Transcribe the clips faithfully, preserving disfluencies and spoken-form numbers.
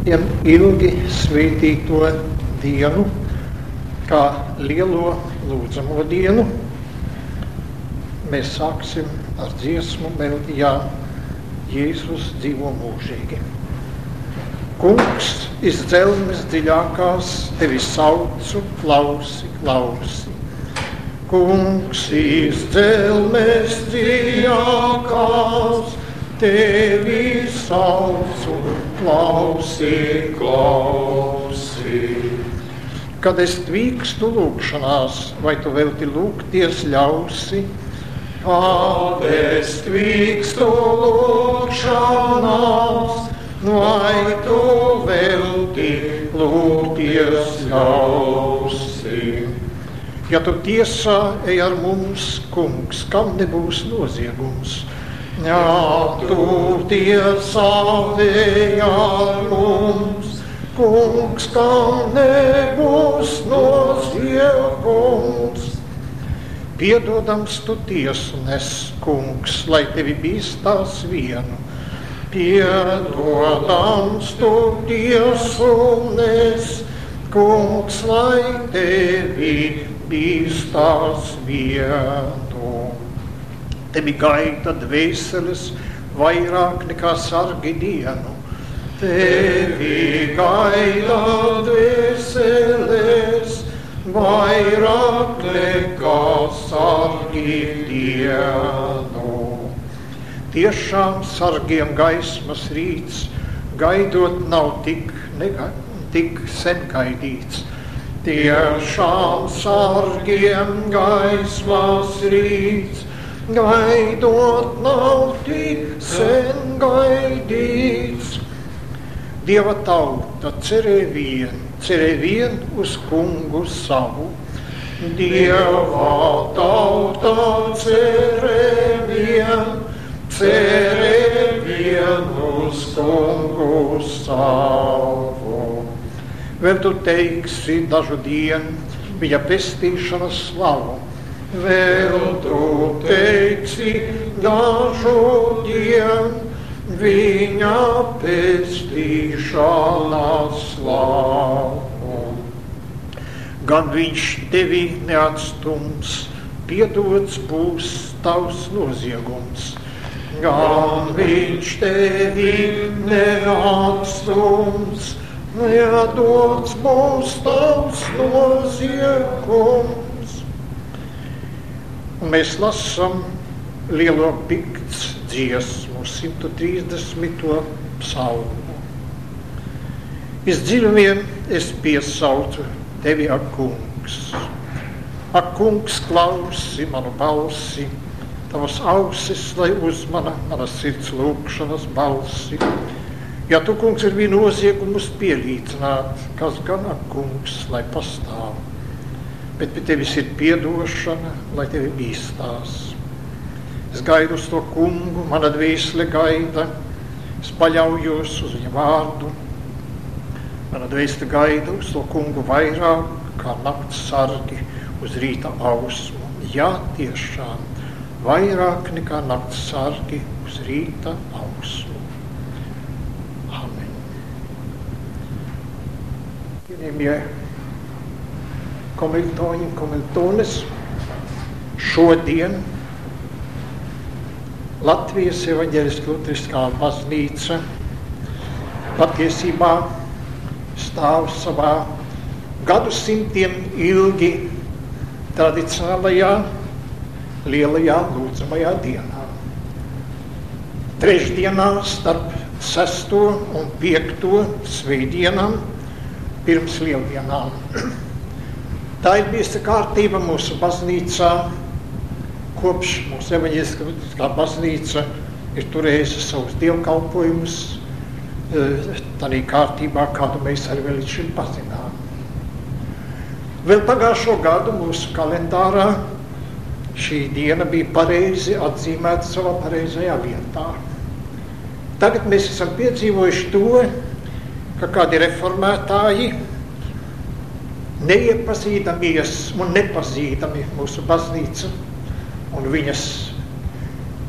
šiem ilgi svētīto dienu, kā lielo lūdzamo dienu, mēs sāksim ar dziesmu melodijā Jēzus dzīvo mūžīgi. Kungs, iz dzelmes dziļākās tevi saucu, klausi, klausi. Kungs, iz dzelmes dziļākās tevi saucu, klausi, klausi. Kad es tvīkstu lūkšanās, vai tu velti lūgties ļausi? Kad es tvīkstu lūkšanās, vai tu velti lūgties ļausi? Ja tu tiesā ej ar mums, kungs, kam nebūs noziegums? Ja tu tiesā ej ar mums, kungs, kam nebūs noziegums? Piedodams tu tiesu nes, kungs, lai tevi bīstās vienu. Piedodams tu tiesu nes, kungs, lai tevi bīstās vienu. Tevi gaida dvēseles vairāk nekā sargi dienu. Tevi gaida dvēseles vairāk nekā sargi dienu. Tiešām sargiem gaismas rīts, gaidot nav tik, nega, tik sen gaidīts. Tiešām sargiem gaismas rīts, gaidot nav tik sen gaidīts. Dieva tauta cerē vien, cerē vien uz kungu savu. Dieva tauta cerē vien, cerē vien uz kungu savu. Vēl tu teiksi dažu dienu viņa pestīšanas slavu. Vēl tu teiksi dažu dienu viņa pestīšanas slavu. Gan viņš tevi neatstums, piedots būs tavs noziegums. Gan viņš tevi neatstums, nedots būs tavs noziegums. Un mēs lasam lielo pikts dziesmu, simt trīsdesmito psalmu. Iz dziļumiem es piesaucu tevi, ak kungs. Ak kungs, klausi manu balsi, tavas ausis, lai uzmana manas sirds lūkšanas balsi. Ja tu, kungs, ir bija noziegumus pielīdzināt, kas gan, ak kungs, lai pastāv, bet pie tevis ir piedošana, lai tevi bīstās. Es gaidu uz to kungu, mana dvēsele gaida, es paļaujos uz viņa vārdu. Mana dvēsele gaida uz to kungu vairāk, kā nakts sargi uz rīta ausmu. Jā, tiešām, vairāk nekā nakts sargi uz rīta ausmu. Amen. Cienījamie kommilitoņi un kommilitones, šodien Latvijas evaņģeliskā luteriskā baznīca patiesībā stāv savā gadsimtiem ilgi tradicionālajā lielajā lūdzamajā dienā. Trešdienā starp sesto un piekto svētdienām pirms lieldienām. Tā ir bijusi kārtība mūsu baznīcā, kopš mūsu evaņģeliskā baznīca ir turējusi savus dievkalpojumus tādā kārtībā, kādu mēs arī vēl līdz šim pazinām. Vēl pagājušo gadu mūsu kalendārā šī diena bija pareizi atzīmēta savā pareizajā vietā. Tagad mēs esam piedzīvojuši to, ka kādi reformētāji neiepazīdamies un nepazīdami mūsu baznīcu un viņas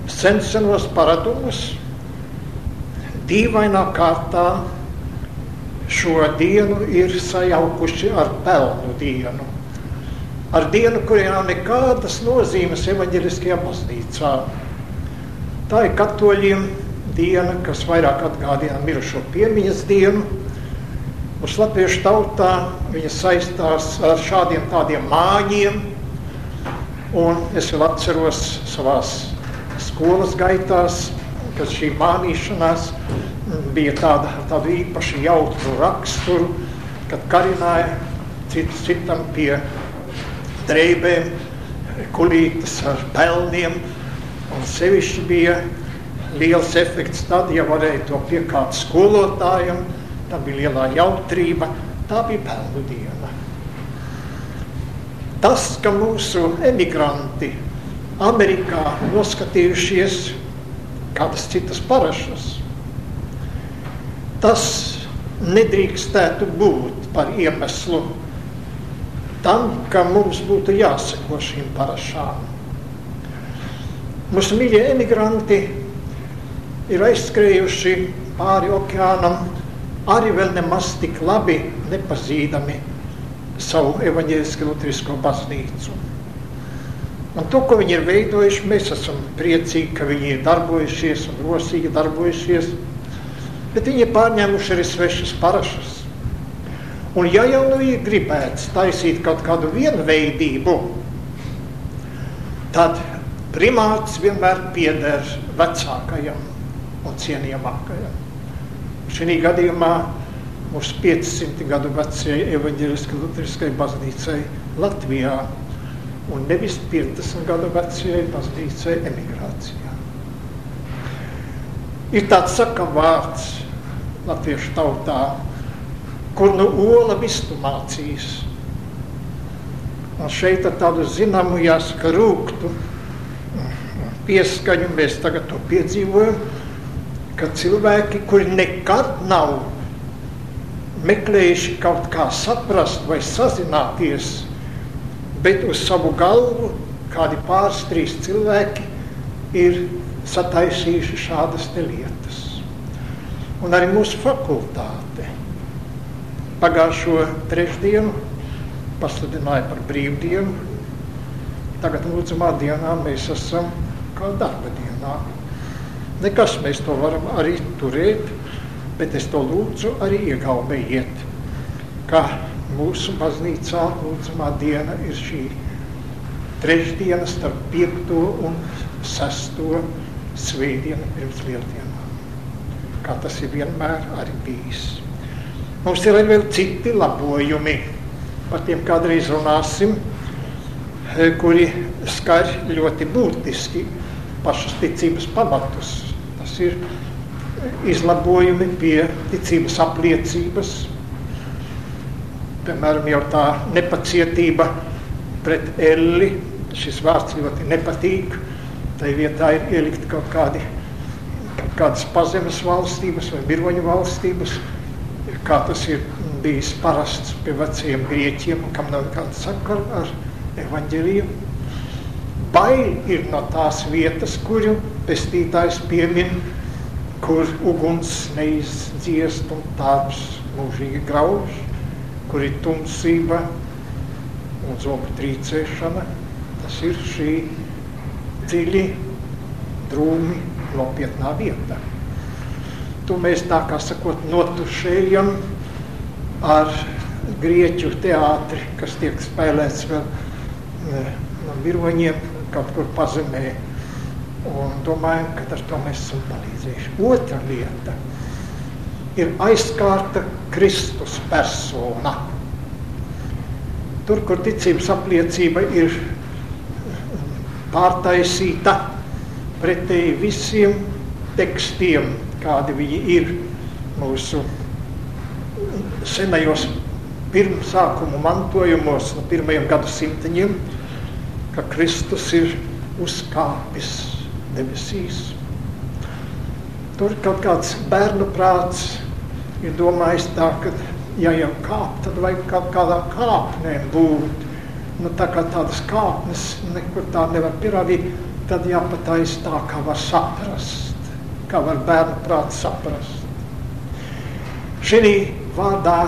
sensenos paradumus dīvainā kārtā šo dienu ir sajaukuši ar pelnu dienu. Ar dienu, kuriem nav nekādas nozīmes evaņģeliskajā baznīcā. Tā ir katoļiem diena, kas vairāk atgādina mirušo piemiņas dienu. Uz latviešu tautā viņa saistās ar šādiem tādiem māņiem. Un es vēl atceros savās skolas gaitās, kad šī mānīšanās bija tāda, tādu īpaši jautru raksturu, kad karināja cits citam pie dreibēm, kulītes ar pelniem, un sevišķi bija liels efekts tad, ja varēja to piekāt skolotājam, tā bija lielā jautrība, tā bija pelnu diena. Tas, ka mūsu emigranti Amerikā noskatījušies kādas citas parašas, tas nedrīkstētu būt par iemeslu tam, ka mums būtu jāseko šīm parašām. Mūsu mīļie emigranti ir aizskrējuši pāri okeānam, arī vēl nemaz tik labi nepazīdami savu evaņģēlisko luterisko baznīcu. Un to, ko viņi ir veidojuši, mēs esam priecīgi, ka viņi ir darbojušies un rosīgi darbojušies, bet viņi ir pārņēmuši arī svešas parašas. Un ja jau nu ir gribēts taisīt kaut kādu vienveidību, tad primāts vienmēr pieder vecākajam un cienījamākajam. Šī gadījumā mūsu piecsimt gadu vecajai evaņģēliskajai luteriskajai baznīcai Latvijā un nevis piecdesmit gadu vecajai baznīcai emigrācijā. Ir tāds sakam vārds latviešu tautā, kur nu ola vistu mācīs. Un šeit ar tādu zināmu jāsaka rūgtu pieskaņu mēs tagad to piedzīvojam, ka cilvēki, kuri nekad nav meklējuši kaut kā saprast vai sazināties, bet uz savu galvu kādi pāris trīs cilvēki ir sataisījuši šādas te lietas. Un arī mūsu fakultāte pagājušo trešdienu pasludināja par brīvdienu. Tagad lūdzamā dienā mēs esam kā darba dienā. Nekas mēs to varam arī turēt, bet es to lūdzu arī iegaumējiet, ka mūsu baznīcā lūdzamā diena ir šī trešdiena starp piekto un sesto svētdienu pirms lieldienām, kā tas ir vienmēr arī bijis. Mums ir arī vēl citi labojumi, par tiem kādreiz runāsim, kuri skar ļoti būtiski pašas ticības pamatus. Tas ir izlabojumi pie ticības apliecības, piemēram, jau tā nepacietība pret elli, šis vārds ļoti nepatīk, tai vietā ir ielikt kaut kādi, kaut kādas pazemes valstības vai miroņu valstības, kā tas ir bijis parasts pie vecajiem grieķiem, kam nav kāda sakara ar evaņģeliju. Bail ir no tās vietas, kuru pestītājs piemin, kur uguns neizdziest un tāds mūžīgi grauž, kur ir tumsība un zobu trīcēšana. Tas ir šī dziļi, drūmi, nopietnā vieta. To mēs tā kā sakot notušējam ar grieķu teātri, kas tiek spēlēts vēl no miroņiem kaut kur pazemē. Un domājam, ka ar to mēs esam palīdzējuši. Otra lieta ir aizkārta Kristus persona. Tur, kur ticības apliecība ir pārtaisīta pretēji visiem tekstiem, kādi viņi ir mūsu senajos pirmsākumu mantojumos no pirmajiem gadsimtaņiem, ka Kristus ir uzkāpis debesīs. Tur kaut kāds bērnu prāts ir domājis tā, ka ja jau kāp, tad vajag kaut kādām kāpnēm būt. Nu, tā kā tādas kāpnes nekur tā nevar pierādīt, tad jāpatais tā, kā var saprast, kā var bērnu prāts saprast. Šī vārdā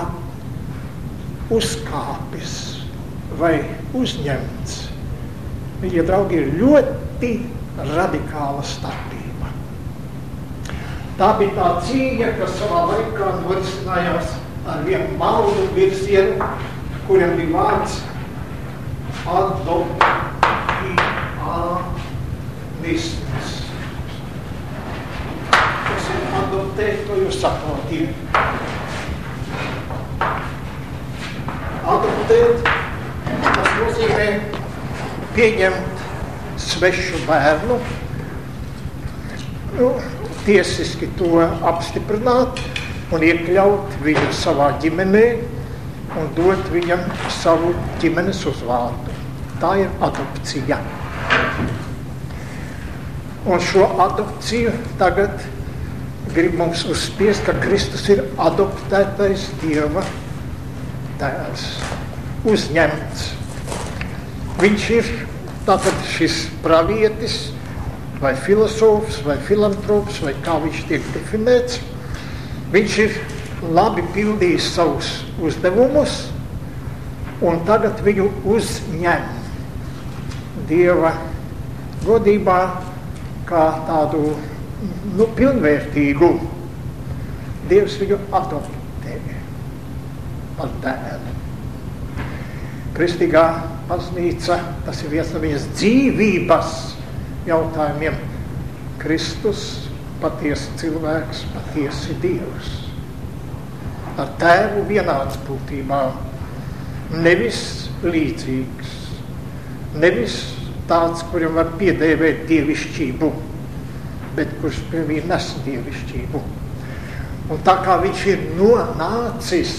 uzkāpis vai uzņemts. Mīļie draugi, ir ļoti radikāla starpība. Tā bija tā cīņa, kas savā laikā norisinājās ar vienu maldu virzienu, kuriem bija vārds adoptīanisms. Kas ir adoptēt, to jūs saprotiet. Adoptēt, tas nozīmē pieņemt svešu bērnu, nu, tiesiski to apstiprināt un iekļaut viņu savā ģimenē un dot viņam savu ģimenes uzvārdu. Tā ir adopcija. Un šo adopciju tagad grib mums uzspiest, ka Kristus ir adoptētais Dieva tēvs, uzņemts. Viņš ir tātad šis pravietis, vai filosofs, vai filantrops, vai kā viņš tiek definēts. Viņš ir labi pildījis savus uzdevumus, un tagad viņu uzņem Dieva godībā kā tādu, nu, pilnvērtīgu. Dievs viņu adoptē par dēlu. Kristīgā baznīca, tas ir viens no viņas dzīvības jautājumiem. Kristus, patiesi cilvēks, patiesi Dievs. Ar tēvu vienāds būtībā, nevis līdzīgs, nevis tāds, kuram var piedēvēt dievišķību, bet kurš pie viņa nes dievišķību. Un tā kā viņš ir nonācis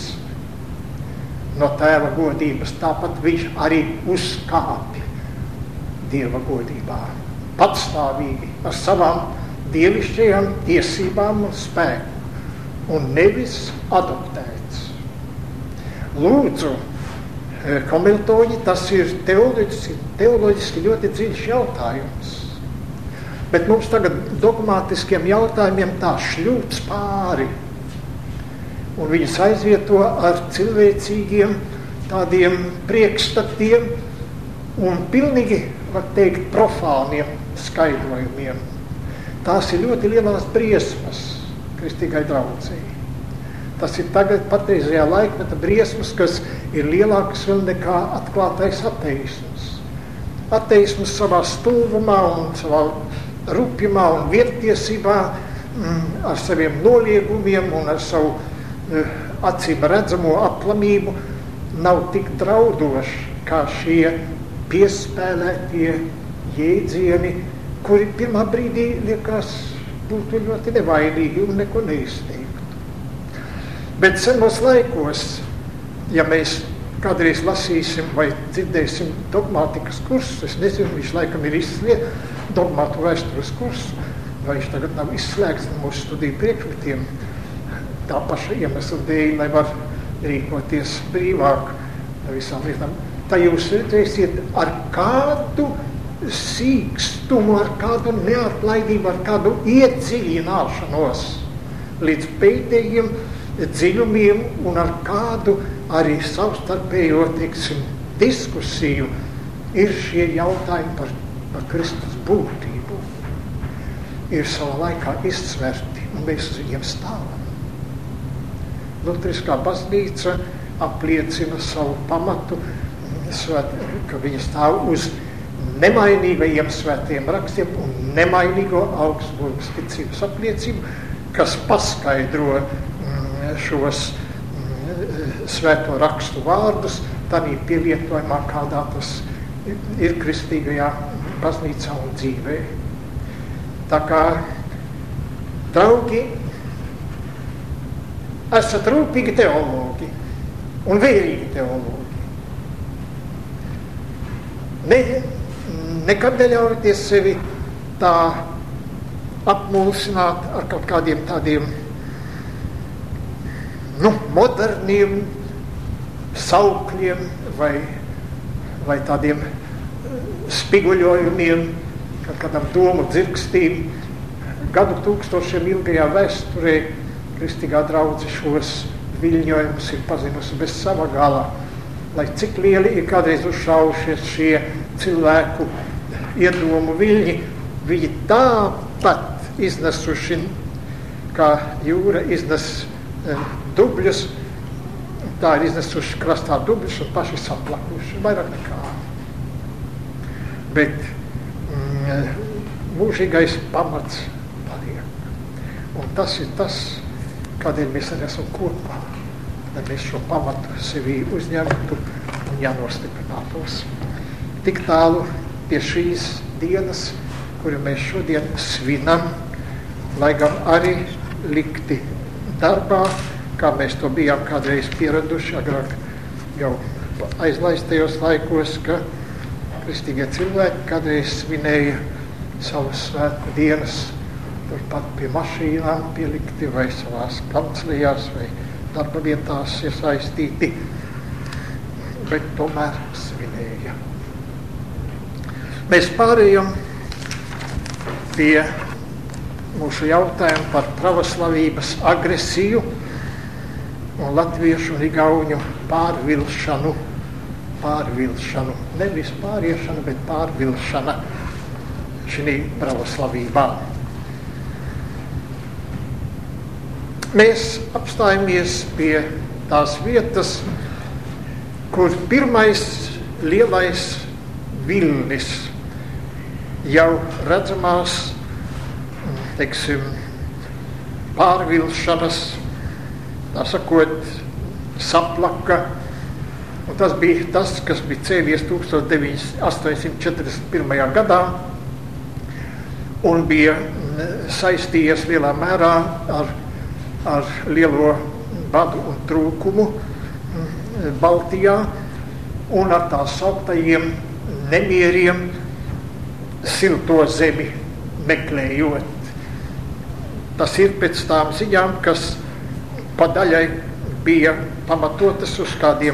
no tēva godības, tāpat viņš arī uzkāpj Dieva godībā, patstāvīgi, ar savām dievišķajām tiesībām un spēku, un nevis adoptēts. Lūdzu, komiltoņi, tas ir teoloģiski, teoloģiski ļoti dziļš jautājums. Bet mums tagad dogmātiskiem jautājumiem tā šļūts pāri. Un viņus aizvieto ar cilvēcīgiem tādiem priekšstatiem un pilnīgi, var teikt, profāniem skaidrojumiem. Tās ir ļoti lielās briesmas kristīgai draudzei. Tas ir tagad patreizajā laikmeta briesmas, kas ir lielākas vēl nekā atklātais ateisms. Ateisms savā stulbumā un savā rupjumā un vietiesībā, mm, ar saviem noliegumiem un ar savu uh, acīm redzamo aplamību nav tik draudoši kā šie piespēlētie jēdzieni, kuri pirmā brīdī liekas būtu ļoti nevainīgi un neko neizteiktu. Bet senos laikos, ja mēs kādreiz lasīsim vai dzirdēsim dogmātikas kursus, es nezinu, viņš laikam ir izslēgts dogmātu vēstures kursu, vai viņš tagad nav izslēgts no mūsu studiju priekšmetiem, tā paša iemesla dēļ, lai var rīkoties brīvāk no visām lietām. Tā jūs redzēsiet, ar kādu sīkstumu, ar kādu neatlaidību, ar kādu iedziļināšanos līdz pēdējiem dziļumiem un ar kādu arī savstarpējo, teiksim, diskusiju ir šie jautājumi par, par Kristus būtību. Ir savā laikā izsverti, un mēs uz viņiem stāvam. Lutriskā baznīca apliecina savu pamatu, ka viņa stāv uz nemainīgajiem svētiem rakstiem un nemainīgo Augsburgas ticības apliecību, kas paskaidro šos svēto rakstu vārdus tādā pielietojumā, kādā tas ir kristīgajā baznīcā un dzīvē. Tā kā, draugi, esat rūpīgi teologi un vērīgi teologi. Ne, nekad neļaujieties sevi tā apmulsināt ar kaut kādiem tādiem, nu, moderniem saukļiem vai, vai tādiem spiguļojumiem, kādam domu dzirkstīm. Gadu tūkstošiem ilgajā vēsturē kristīgā draudze šos viļņojumus ir pazinusi bez sava gala, lai cik lieli ir kādreiz uzšaušies šie cilvēku iedomu viļņi, viņi tāpat iznesuši, kā jūra iznes e, dubļus, tā ir iznesuši krastā dubļus un paši saplakuši, vairāk nekā. Bet mm, mūžīgais pamats paliek. Un tas ir tas, kādēļ mēs arī esam kopā, lai mēs šo pamatu sevī uzņemtu un jānostiprinātos. Tik tālu pie šīs dienas, kuru mēs šodien svinam, lai gan arī likti darbā, kā mēs to bijām kādreiz pieraduši, agrāk jau aizlaistajos laikos, ka kristīgie cilvēki kādreiz svinēja savas svētku dienas turpat pie mašīnām pielikti vai savās kanclijās vai darba vietās iesaistīti, bet tomēr svinēja. Mēs pārējām pie mūsu jautājumu par pravoslavības agresiju un latviešu un igauņu pārvilšanu, pārvilšanu, nevis pāriešana, bet pārvilšana šī pravoslavībā. Mēs apstājamies pie tās vietas, kur pirmais lielais vilnis jau redzamās, teiksim, pārvilšanas, tā sakot, saplaka. Un tas bija tas, kas bija cēlies astoņsimt četrdesmit pirmajā gadā un bija saistījies lielā mērā ar, ar lielo badu un trūkumu Baltijā un ar tā sauktajiem nemieriem silto zemi meklējot. Tas ir pēc tām ziņām, kas pa daļai bija pamatotas uz kādiem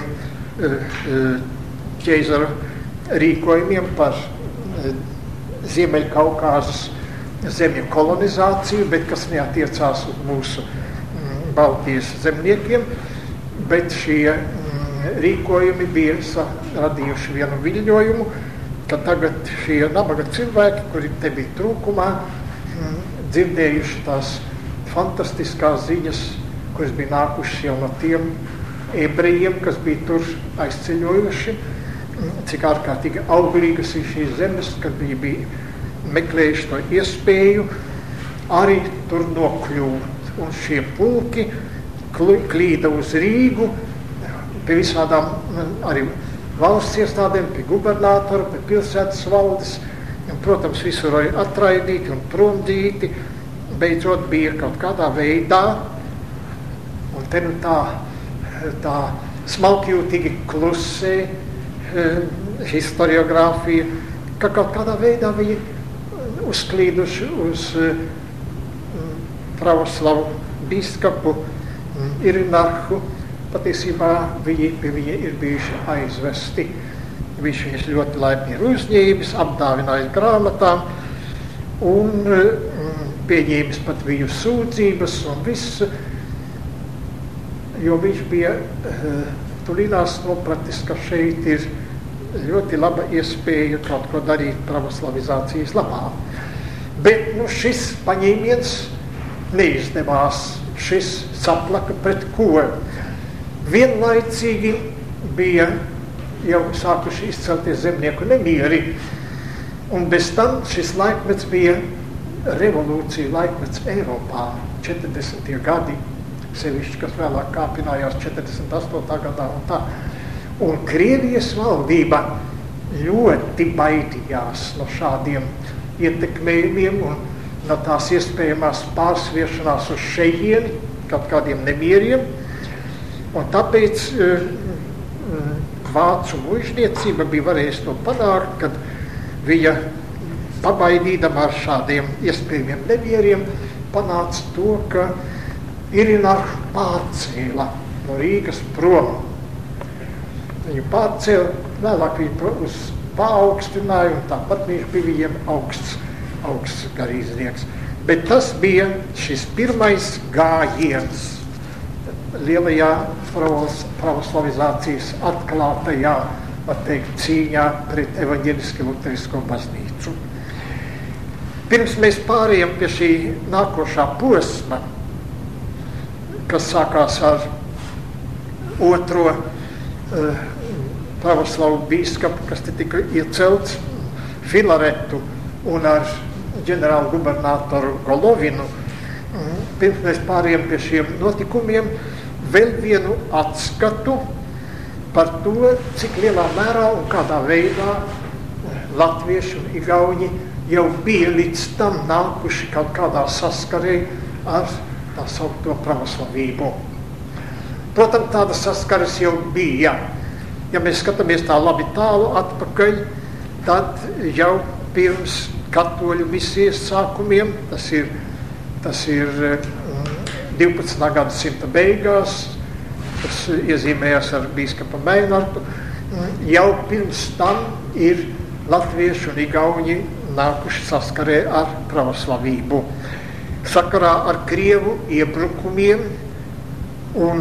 ķeizara rīkojumiem par Ziemeļkaukāzes zemju kolonizāciju, bet kas neatiecās uz mūsu Baltijas zemniekiem, bet šie rīkojumi bija radījuši vienu viļņojumu, ka tagad šie nabaga cilvēki, kuri te bija trūkumā, dzirdējuši tās fantastiskās ziņas, kuras bija nākušas jau no tiem ebrejiem, kas bija tur aizceļojuši, cik ārkārtīgi auglīgas ir šīs zemes, kad viņi bija meklējuši to iespēju arī tur nokļūt. Un šie pulki klīda uz Rīgu, pie visādām arī valsts iestādēm, pie gubernatora, pie pilsētas valdes, un, protams, visur arī atraidīti un promdīti, beidzot bija kaut kādā veidā, un te nu tā, tā smalkjūtīgi klusē eh, historiogrāfija, ka kaut kādā veidā viņi uzklīduši uz eh, pravoslavu bīskapu Irinarhu. Patiesībā viņi pie viņa ir bijuši aizvesti. Viņš viņus ļoti laipni ir uzņēmis, apdāvinājis grāmatām un mm, pieņēmis pat viņu sūdzības un visu, jo viņš bija tulīdās nopratis, ka šeit ir ļoti laba iespēja kaut ko darīt pravoslavizācijas labā. Bet nu, šis paņēmiens neizdevās, šis saplaka pret ko. Vienlaicīgi bija jau sākuši izcelties zemnieku nemieri, un bez tam šis laikmets bija revolūcija laikmets Eiropā, četrdesmitie gadi, sevišķi, kas vēlāk kāpinājās četrdesmit astotā gadā un tā. Un Krievijas valdība ļoti baidījās no šādiem ietekmējumiem un no tās iespējamās pārsviešanās uz šejieni, kaut kādiem nemieriem. Un tāpēc vācu muižniecība bija varējusi to panākt, kad viņa pabaidīdama ar šādiem iespējamiem nemieriem panāca to, ka Irinarhu pārcēla no Rīgas prom. Viņu pārcēla, vēlāk viņu uz paaugstināja, un tāpat viņš bija viņiem augsts, augsts garīdznieks. Bet tas bija šis pirmais gājiens. lielajā pravoslavizācijas atklātajā, var teikt, cīņā pret evaņģeliski luterisko baznīcu. Pirms mēs pārējām pie šī nākošā posma, kas sākās ar otro uh, pravoslavu bīskapu, kas te tika iecelts, Filaretu, un ar ģenerālu gubernatoru Golovinu, pirms mēs pārējām pie šiem notikumiem, vēl vienu atskatu par to, cik lielā mērā un kādā veidā latvieši un igauņi jau bija līdz tam nākuši kaut kādā saskarē ar tā saukto pravoslavību. Protams, tāda saskares jau bija. Ja mēs skatāmies tā labi tālu atpakaļ, tad jau pirms katoļu misijas sākumiem, tas ir, tas ir divpadsmitā gadsimta beigās, tas iezīmējās ar bīskapa Meinardu, jau pirms tam ir latvieši un igauņi nākuši saskarē ar pravoslavību. Sakarā ar Krievu iebrukumiem un,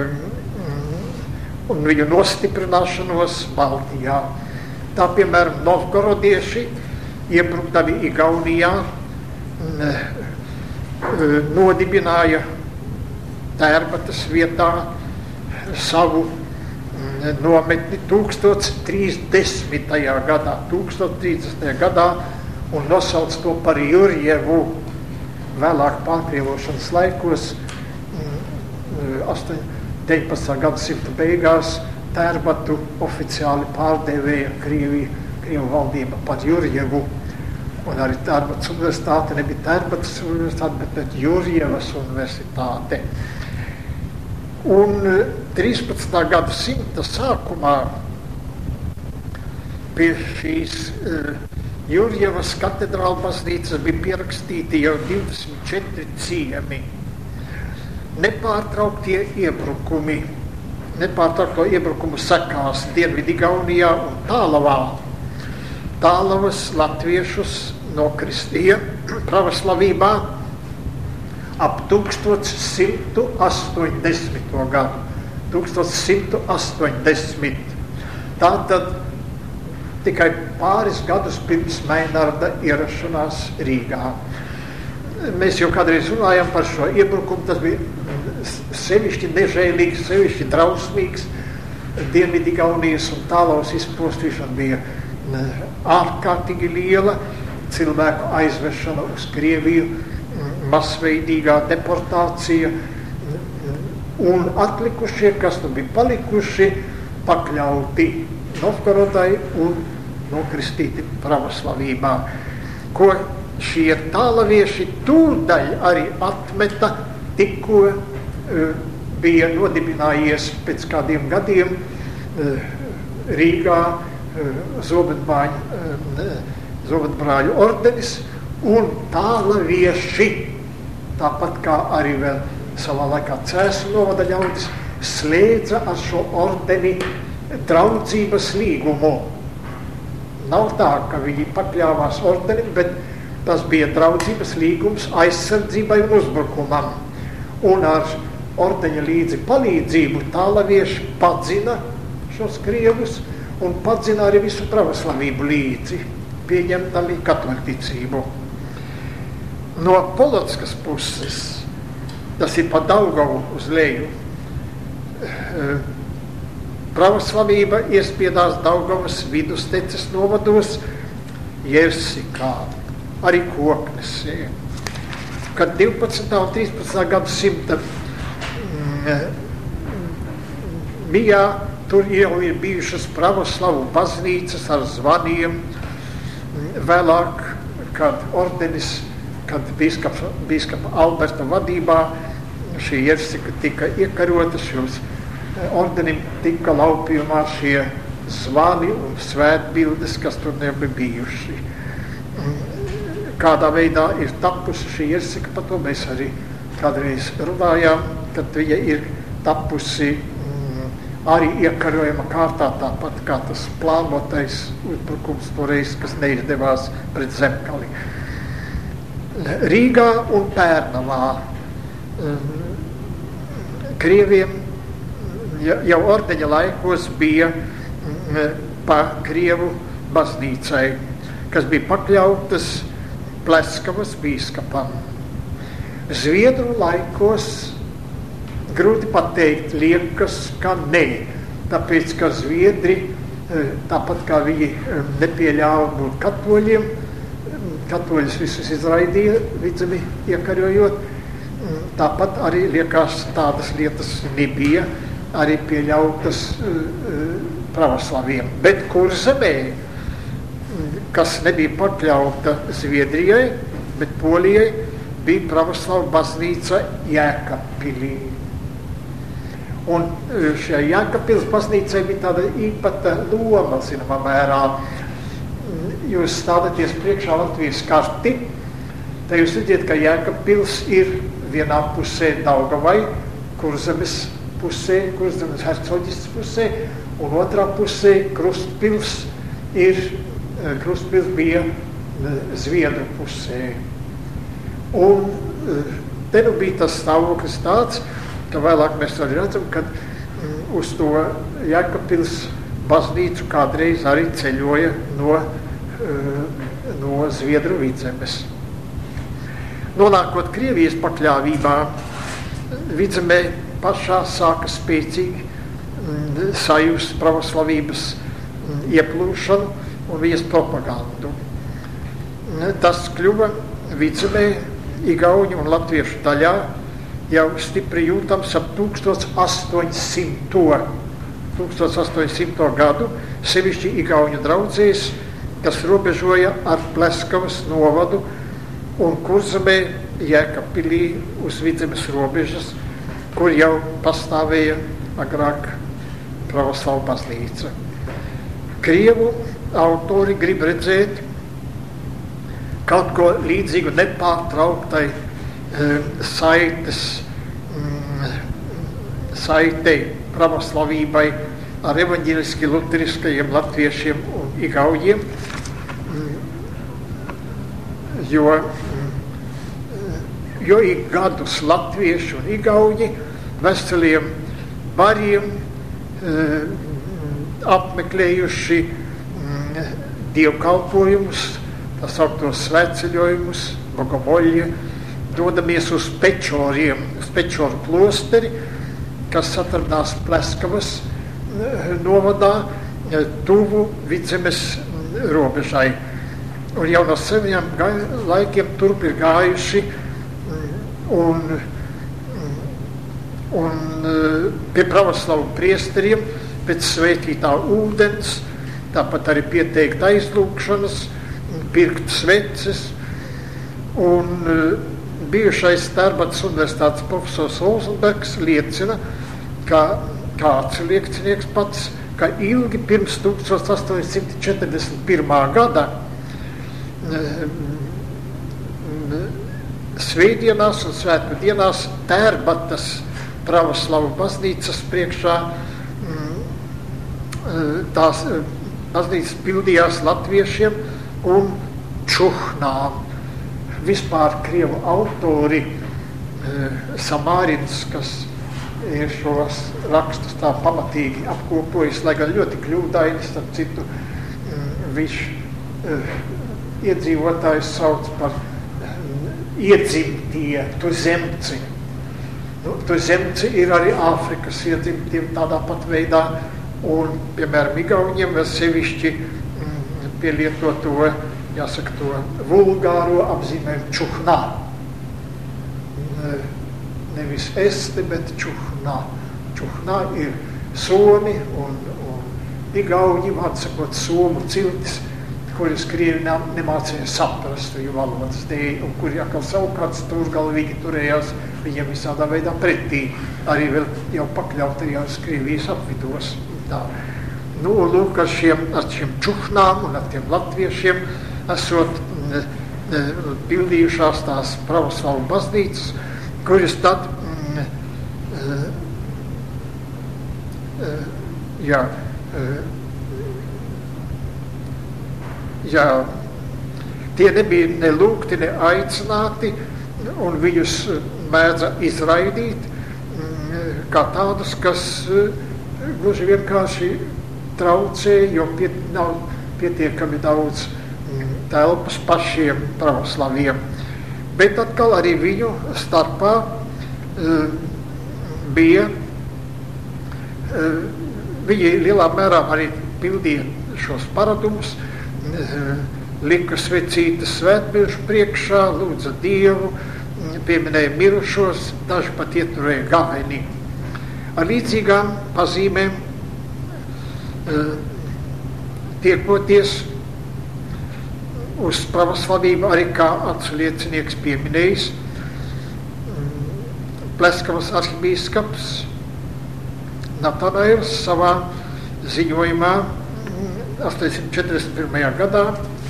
un viņu nostiprināšanos Baltijā. Tā, piemēram, novgorodieši iebrukdami Igaunijā nodibināja Tērbatas vietā savu nometni tūkstoš trīsdesmitajā gadā, tūkstoš trīsdesmitajā gadā un nosauc to par Jurjevu. Vēlāk pārkrievošanas laikos, deviņpadsmitā gadsimta beigās, Tērbatu oficiāli pārdevēja Krievija, Krievu valdība par Jurjevu. Un arī Tērbats universitāte nebija Tērbatas universitāte, bet Jurjevas universitāte. Un trīspadsmitā gadsimta sākumā pie šīs uh, Jurjevas katedrāla baznīcas bija pierakstīti jau divdesmit četri ciemi. Nepārtrauktie iebrukumi, nepārtraukto iebrukumu sekās Dienvidigaunijā un Tālavā. Tālavas latviešus nokristīja pravoslavībā ap tūkstoš simt astoņdesmito gadu. tūkstoš simt astoņdesmit. Tātad tikai pāris gadus pirms Meinarda ierašanās Rīgā. Mēs jau kādreiz runājam par šo iebrukumu, tas bija sevišķi nežēlīgs, sevišķi drausmīgs. Dienvidigaunijas un Tālavas izpostīšana bija ārkārtīgi liela, cilvēku aizvešana uz Krieviju, masveidīgā deportācija, un atlikušie, kas nu bija palikuši, pakļauti Novgorodai un nokristīti pravoslavībā, ko šie tālavieši tūdaļ arī atmeta, tikko uh, bija nodibinājies pēc kādiem gadiem uh, Rīgā uh, Zobenbāņu, uh, Zobenbrāļu ordenis, un tālavieši, tāpat kā arī vēl savā laikā Cēsu novada ļaudis, slēdza ar šo ordeni draudzības līgumu. Nav tā, ka viņi pakļāvās ordenim, bet tas bija draudzības līgums aizsardzībai un uzbrukumam. Un ar ordeņa līdzi palīdzību tālavieši padzina šos krievus un padzina arī visu pravoslavību līdzi, pieņemtami katoļticību. No Polotskas puses, tas ir pa Daugavu uz leju, pravoslavība iespiedās Daugavas Vidusteces novados Jersikā, arī Koknesē. Kad divpadsmitā un trīspadsmitā gadsimta mijā tur jau ir bijušas pravoslavu baznīcas ar zvaniem. Vēlāk, kad ordenis, kad bīskapa, bīskapa Alberta vadībā šī Jersika tika iekarota, šos ordenim tika laupījumā šie zvani un svētbildes, kas tur nebija bijuši. Kādā veidā ir tapusi šī Jersika, par to mēs arī kādreiz runājām, kad viņa ir tapusi mm, arī iekarojama kārtā, tāpat kā tas plānotais uzbrukums toreiz, kas neizdevās pret Zemkali. Rīgā un Pērnavā mm, Krieviem jau ordeņa laikos bija pa Krievu baznīcai, kas bija pakļautas Pleskavas bīskapam. Zviedru laikos grūti pateikt, liekas, ka nē, tāpēc, ka Zviedri, tāpat kā viņi nepieļāva būt katoļiem, katoļus visus izraidīja, Vidzemi iekarojot, tāpat arī, liekas, tādas lietas nebija arī pieļautas pravoslaviem. Bet Kurzemē, kas nebija pakļauta Zviedrijai, bet Polijai, bija pravoslava baznīca Jēkabpilī. Un šajā Jēkabpils baznīcai bija tāda īpata loma, zināmā mērā. Jūs stādaties priekšā Latvijas karti, tad jūs redzat, ka Jēkabpils ir vienā pusē Daugavai, Kurzemes pusē, Kurzemes hercoģistas pusē, un otrā pusē Krustpils ir, Krustpils bija Zviedru pusē. Un te nu bija tas stāvoklis tāds, ka vēlāk mēs arī redzam, ka uz to Jēkabpils baznīcu kādreiz arī ceļoja no, no Zviedru Vidzemes. Nonākot Krievijas pakļāvībā, Vidzemē pašā sāka spēcīgi sajust pravoslavības ieplūšanu un viņas propagandu. Tas kļuva Vidzemē, Igauņu un latviešu daļā jau stipri jūtams ap tūkstoš astoņsimto gadu, sevišķi Igauņu draudzēs, kas robežoja ar Pleskavas novadu un Kurzemē, Jēkabpilī uz Vidzemes robežas, kur jau pastāvēja agrāk pravoslava baznīca. Krievu autori grib redzēt kaut ko līdzīgu nepārtrauktai e, saites, mm, saitei pravoslavībai ar evaņģeliski luteriskajiem latviešiem un igauņiem, mm, jo, mm, jo ik gadus latvieši un igauņi veseliem bariem e, apmeklējuši mm, dievkalpojumus, tā sauktos svētceļojumus, Bogovoļie, dodamies uz Pečoriem, uz Pečoru klosteri, kas atradās Pleskavas novadā, tuvu Vidzemes robežai. Un jau no seniem laikiem turp ir gājuši un, un pie pravoslavu priesteriem pēc svētītā ūdens, tāpat arī pieteikt aizlūgšanas, pirkt sveces, un uh, bijušais Tērbatas universitātes profesors Rozenbergs liecina, ka kāds liekcinieks pats, ka ilgi pirms tūkstoš astoņsimt četrdesmit pirmā gada uh, svētdienās un svētku dienās Tērbatas pravoslavu baznīcas priekšā um, tās uh, baznīcas pildījās latviešiem un čuhnām. Vispār krievu autori e, Samārins, kas ir šos rakstus tā pamatīgi apkopojis, lai gan ļoti kļūdaini, starp citu, m, viņš e, iedzīvotājs sauc par e, iedzimtie tuzemci. Nu, tuzemci ir arī Āfrikas iedzimtiem tādā pat veidā, un, piemēram, Igauņiem vēl sevišķi pielieto to, jāsaka, to vulgāro apzīmējumu čuhnā. Nevis esti, bet čuhnā. Čuhnā ir somi un, un igauņi, vārds sakot, somu ciltis, kuras krievi nemācīja saprast viņu valodas dēļ, un kuri atkal savukārt stūrgalvīgi turējās viņiem visādā veidā pretī, arī vēl jau pakļautajās Krievijas apvidos. Tā. Nu, lūk, ar šiem, ar šiem čuhnām un ar tiem latviešiem esot ne, ne, pildījušās tās pravoslavu baznīcas, kuras tad ne, ne, jā, jā, tie nebija ne lūgti, ne aicināti, un viņus mēdza izraidīt, kā tādus, kas gluži vienkārši traucē, jo piet, nav pietiekami daudz telpas pašiem pravoslaviem. Bet atkal arī viņu starpā uh, bija, uh, viņi lielā mērā arī pildīja šos paradumus, uh, lika svecītas svētbilžu priekšā, lūdza Dievu, pieminēja mirušos, daži pat ieturēja gājienī. Ar līdzīgām pazīmēm uh, tiekoties uz pravoslavību, arī kā atsliecinieks pieminējis Pleskavas arhibīskaps Natanails savā ziņojumā astoņsimt četrdesmit pirmajā gadā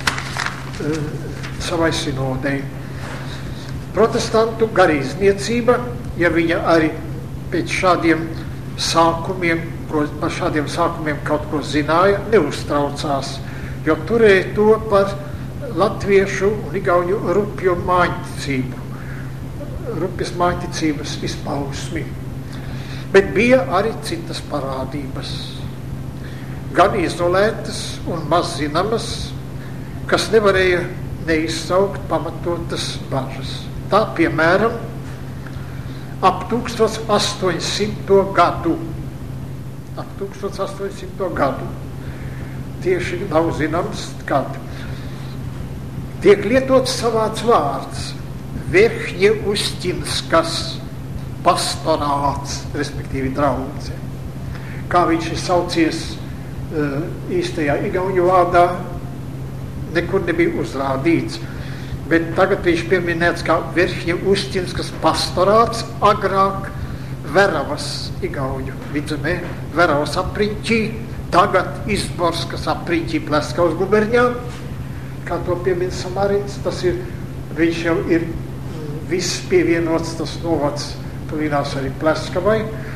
savai sinodei. Protestantu garīdzniecība, ja viņa arī pēc šādiem sākumiem, par šādiem sākumiem kaut ko zināja, neuztraucās, jo turēja to par latviešu un igauņu rupju māņticību, rupjas māņticības izpausmi. Bet bija arī citas parādības, gan izolētas un maz zināmas, kas nevarēja neizsaukt pamatotas bažas. Tā, piemēram, ap tūkstoš astoņsimto gadu, ap tūkstoš astoņsimto gadu, tieši nav zināms, kad tiek lietots savāds vārds Verhņeūstinskas pastorāts, respektīvi draudze. Kā viņš ir saucies uh, īstajā igauņu vārdā, nekur nebija uzrādīts. Bet tagad viņš pieminēts kā Verhņeūstinskas pastorāts, agrāk Veravas igauņu vidzemē, Veravas apriņķī, tagad Izborskas apriņķī Pleskavas guberņā. Kā to piemin Samarins, tas ir, viņš jau ir viss pievienots, tas novads tuvinās arī Pleskavai.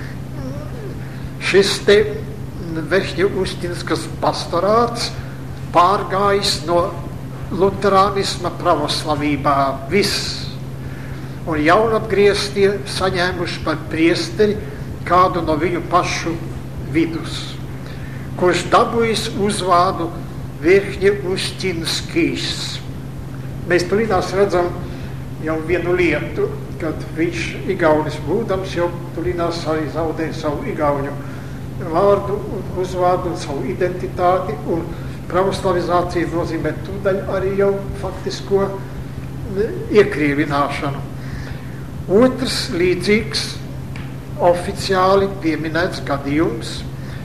Šis te Verhņeūstinskas pastorāts pārgājis no luterānisma pravoslavībā viss, un jaunatgrieztie saņēmuši par priesteri kādu no viņu pašu vidus, kurš dabūjis uzvārdu Verhņeūstinskis. Mēs tulinās redzam jau vienu lietu, kad viņš igaunis būdams jau tulinās arī zaudēja savu igauņu vārdu un uzvārdu un savu identitāti, un pravoslavizācija nozīmē tūdaļ arī jau faktisko iekrievināšanu. Otrs līdzīgs oficiāli pieminēts gadījums,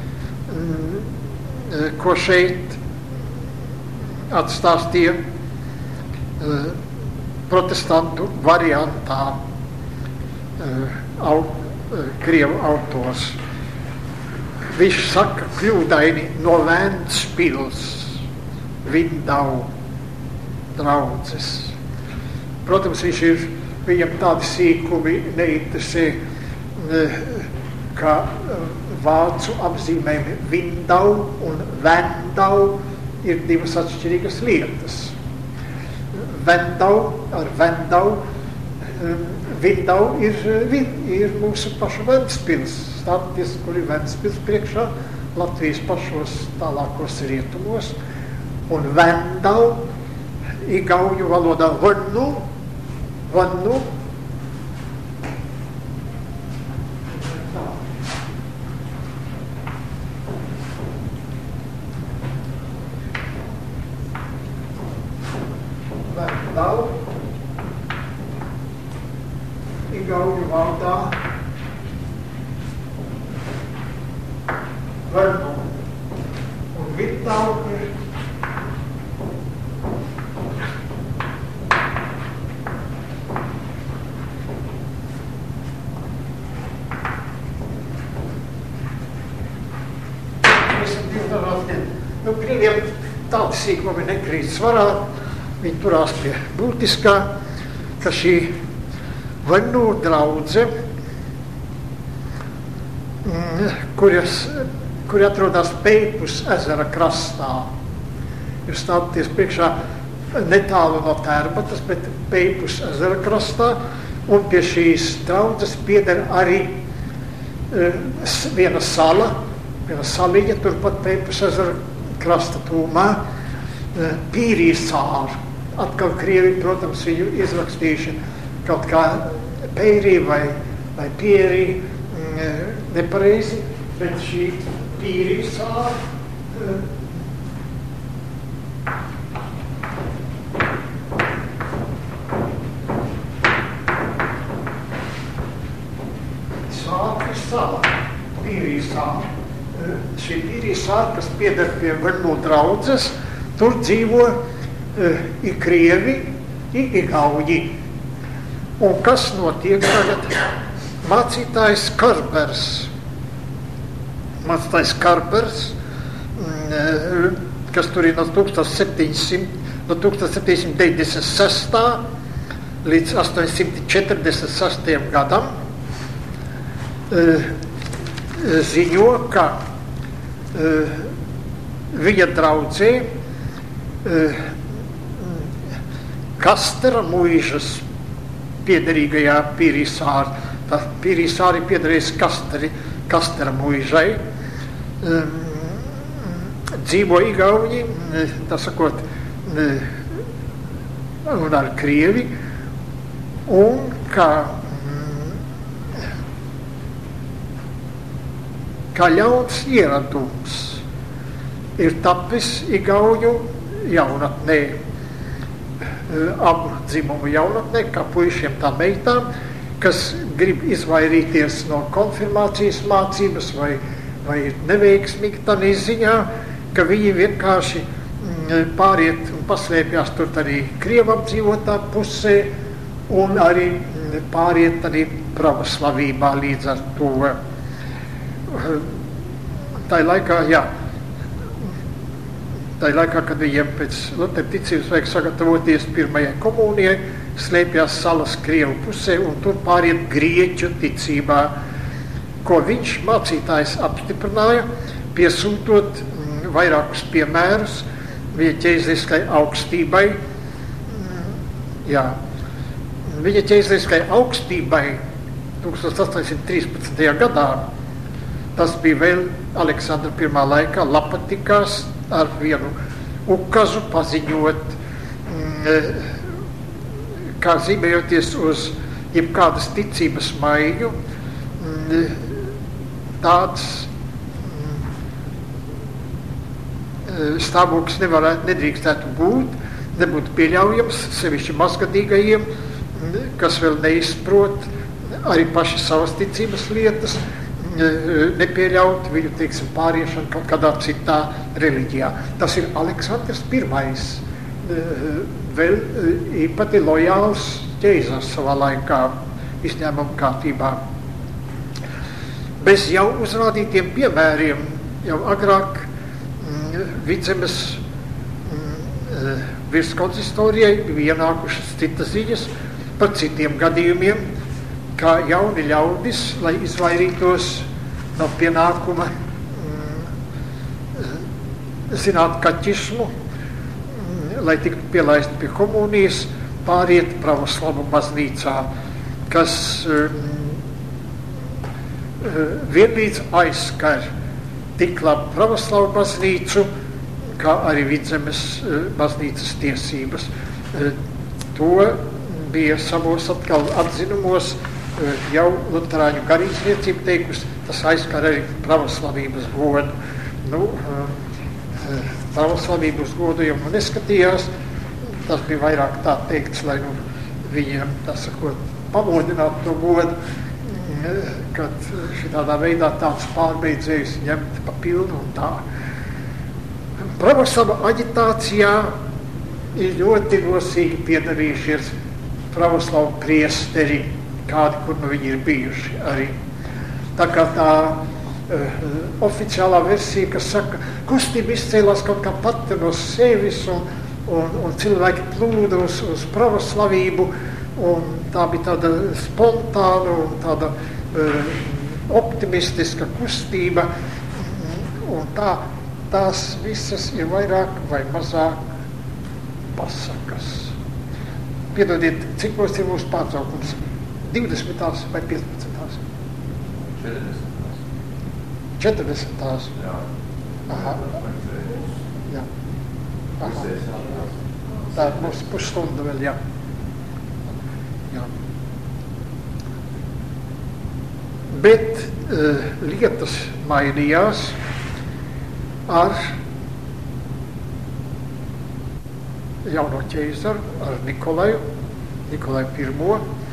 ko šeit atstāstīja uh, protestantu variantā uh, au, uh, krievu autors. Viņš saka kļūdaini no Ventspils, Vindau draudzes. Protams, viņš ir, viņam tādi sīkumi neinteresē, uh, kā uh, vācu apzīmējumi Vindau un Vendau ir divas atšķirīgas lietas. Vendau ar Vendau, Vindau ir, ir mūsu pašu Ventspils, stāties, kur ir Ventspils priekšā, Latvijas pašos tālākos rietumos, un Vendau, igauņu valodā Vannu, Vannu, igauņu vārdā Vannu, un Vindau ir nu, krieviem tādi sīkumi nekrīt svarā, viņi turās pie būtiskā, ka šī Vannu draudze, kuras, kuri atrodas Peipus ezera krastā, ir stāties priekšā netālu no Tērbatas, bet Peipus ezera krastā, un pie šīs draudzes pieder arī viena sala, viena salīja, turpat Peipus ezera krasta tūmā, Pīrīsāru. Atkal Krievi, protams, viņu izrakstījuši kaut kā Peirī vai, vai Pierī, nepareizi, bet šī Pīrīsāru sala, Pīrīsāra. Šī Pīrīsāra, kas pieder pie Varno draudzes, tur dzīvo uh, i Krievi, i Igauņi. Un kas notiek tagad? Mācītājs Karbers. Mācītājs Karbers, uh, kas tur ir no tūkstoš septiņsimt deviņdesmit sestā līdz astoņsimt četrdesmit sestajam gadam, Uh, ziņo, ka uh, viņa draudzē uh, Kastera muižas piederīgajā Pīrīsāra, tā Pīrīsāri piederējis Kasteri, Kastera muižai, um, dzīvo Igauņi, tā sakot, uh, un ar Krievi, un ka kā ļauns ieradums ir tapis Igauņu jaunatnē, abu dzimumu jaunatnē, kā puišiem tā meitām, kas grib izvairīties no konfirmācijas mācības vai, vai ir neveiksmīgi tādā ziņā, ka viņi vienkārši pāriet un paslēpjās tur arī Krievu apdzīvotā pusē un arī pāriet arī pravoslavībā līdz ar to. Tā laikā, jā, tā laikā, kad viņiem pēc Luteru ticības vajag sagatavoties pirmajai komunijai, slēpjās salas Krievu pusē un tur pāriet grieķu ticībā, ko viņš, mācītājs, apstiprināja, piesūtot mm, vairākus piemērus viņa ķēzliskai augstībai. Mm, jā, viņa ķēzliskai augstībai tūkstoš astoņsimt trīspadsmitajā gadā. Tas bija vēl Aleksandra pirmā laikā Lapatikās ar vienu ukazu paziņot, kā zīmējoties uz jebkādas ticības maiņu, tāds stāvoklis nevarētu, nedrīkstētu būt, nebūtu pieļaujams sevišķi mazgadīgajiem, kas vēl neizprot arī paši savas ticības lietas, nepieļaut viņu, teiksim, pāriešanu kaut kādā citā reliģijā. Tas ir Aleksandrs pirmais, vēl īpati lojāls ķeizars savā laikā izņēmuma kārtībā. Bez jau uzrādītiem piemēriem, jau agrāk mm, Vidzemes mm, virskonsistorijai bija ienākušas citas ziņas par citiem gadījumiem, kā jauni ļaudis, lai izvairītos no pienākuma mm, zināt kaķismu, mm, lai tiktu pielaisti pie komunijas, pāriet pravoslavu baznīcā, kas mm, vienlīdz aizskar tik labi pravoslavu baznīcu, kā arī Vidzemes baznīcas tiesības. To bija savos atkal atzinumos jau luterāņu garīdzniecība teikusi, tas aizskar arī pravoslavības godu. Nu, pravoslavības godu jau neskatījās, tas bija vairāk tā teikts, lai nu, viņiem, tā sakot, pamodinātu to godu, kad šitādā veidā tāds pārbeidzējus ņemt pa pilnu un tā. Pravoslava aģitācijā ir ļoti nosīgi piedalījušies pravoslavu priesteri, kādi, kur nu viņi ir bijuši arī. Tā kā tā uh, oficiālā versija, kas saka, kustība izcēlās kaut kā pati no sevis un, un, un cilvēki plūda uz, uz pravoslavību, un tā bija tāda spontāna un tāda uh, optimistiska kustība, un tā, tās visas ir vairāk vai mazāk pasakas. Piedodiet, cikos ir mūsu pārtraukums? divdesmitās vai piecpadsmitās? četrdesmit. četrdesmitās. Jā. Aha. Jā. Aha. Tā ir mūsu pusstunda vēl, jā. Jā. Bet uh, lietas mainījās ar jauno ķeizaru, ar Nikolaju, Nikolaju pirmo,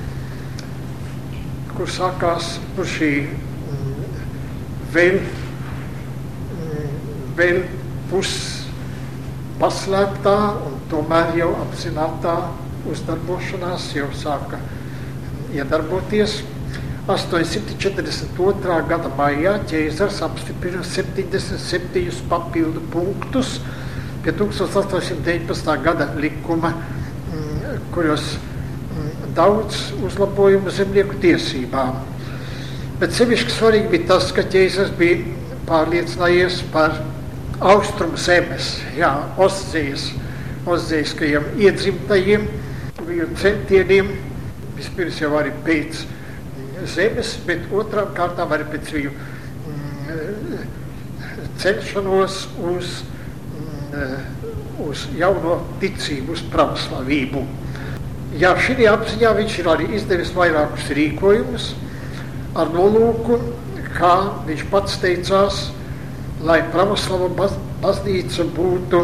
kur sākās par šī mm, vēl, mm, vēl pus paslēptā un tomēr jau apzinātā uzdarbošanās jau sāka iedarboties. astoņsimt četrdesmit otrā gada maijā ķeizars apstiprina septiņdesmit septiņus papildu punktus pie tūkstoš astoņsimt deviņpadsmitā gada likuma, mm, kuros mm, daudz uzlabojumu zemnieku tiesībām. Bet sevišķi svarīgi bija tas, ka ķeizars bija pārliecinājies par austrumu zemes, jā, Ostzējas, Ostzējiskajiem iedzimtajiem centieniem, vispirms jau arī pēc zemes, bet otrām kārtām arī pēc viņu mm, cenšanos uz, mm, uz jauno ticību, uz pravoslavību. Jā, šī apziņā viņš ir arī izdevis vairākus rīkojumus ar nolūku, kā viņš pats teicās, lai pravoslava baz, baznīca būtu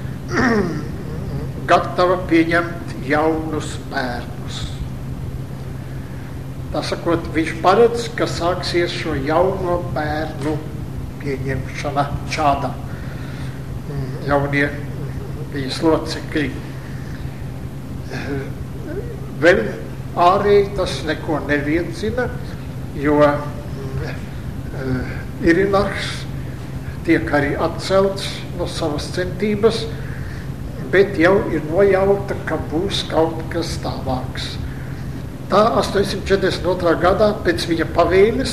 gatava pieņemt jaunus bērnus. Tā sakot, viņš paredz, ka sāksies šo jauno bērnu pieņemšana čāda, jaunie viņas locekļi. Vēl ārēji tas neko neliecina, jo Irinarhs tiek arī atcelts no savas centības, bet jau ir nojauta, ka būs kaut kas tālāks. Tā astoņsimt četrdesmit otrā gadā pēc viņa pavēles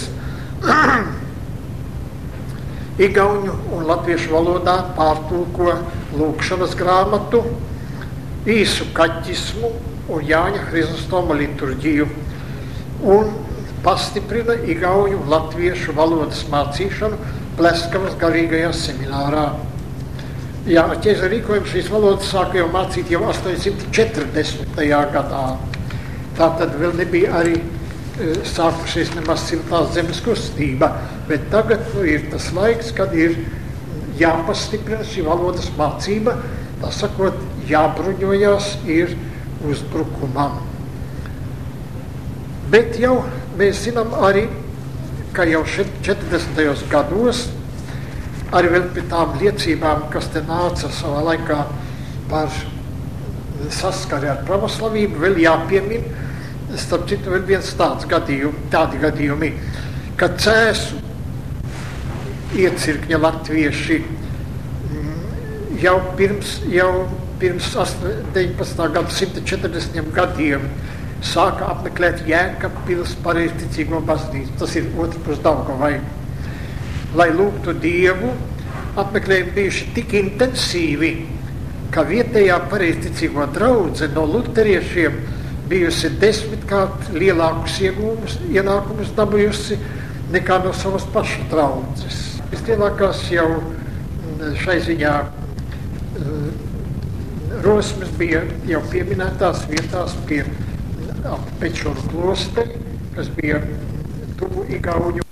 igauņu un latviešu valodā pārtulko lūkšanas grāmatu, īsu kaķismu un Jāņa Hrizostoma liturģiju un pastiprina igauņu un latviešu valodas mācīšanu Pleskavas garīgajā seminārā. Jā, ar ķeizara rīkojumu šīs valodas sāka jau mācīt jau astoņsimt četrdesmitajā gadā. Tā tad vēl nebija arī e, sākušies nemaz siltās zemes kustība, bet tagad nu, ir tas laiks, kad ir jāpastiprina šī valodas mācība, tā sakot, jābruņojās ir uzbrukumam. Bet jau mēs zinām arī, ka jau četrdesmitajos gados, arī vēl pie tām liecībām, kas te nāca savā laikā par saskari ar pravoslavību, vēl jāpiemin, starp citu vēl viens tāds gadījumi, tādi gadījumi, ka Cēsu iecirkņa latvieši jau pirms, jau pirms deviņpadsmitā gada simt četrdesmit gadiem sāka apmeklēt Jēkabpils pareizticīgo baznīcu, tas ir otrpus Daugavai, lai lūgtu Dievu. Apmeklējumi bijuši tik intensīvi, ka vietējā pareizticīgo draudze no luteriešiem bijusi desmitkārt lielākus iegūmus, ienākumus dabūjusi nekā no savas pašu draudzes. Vislielākās jau šai ziņā rosmes bija jau pieminētās vietās pie Pečoru klosteri, kas bija tuvu igauņu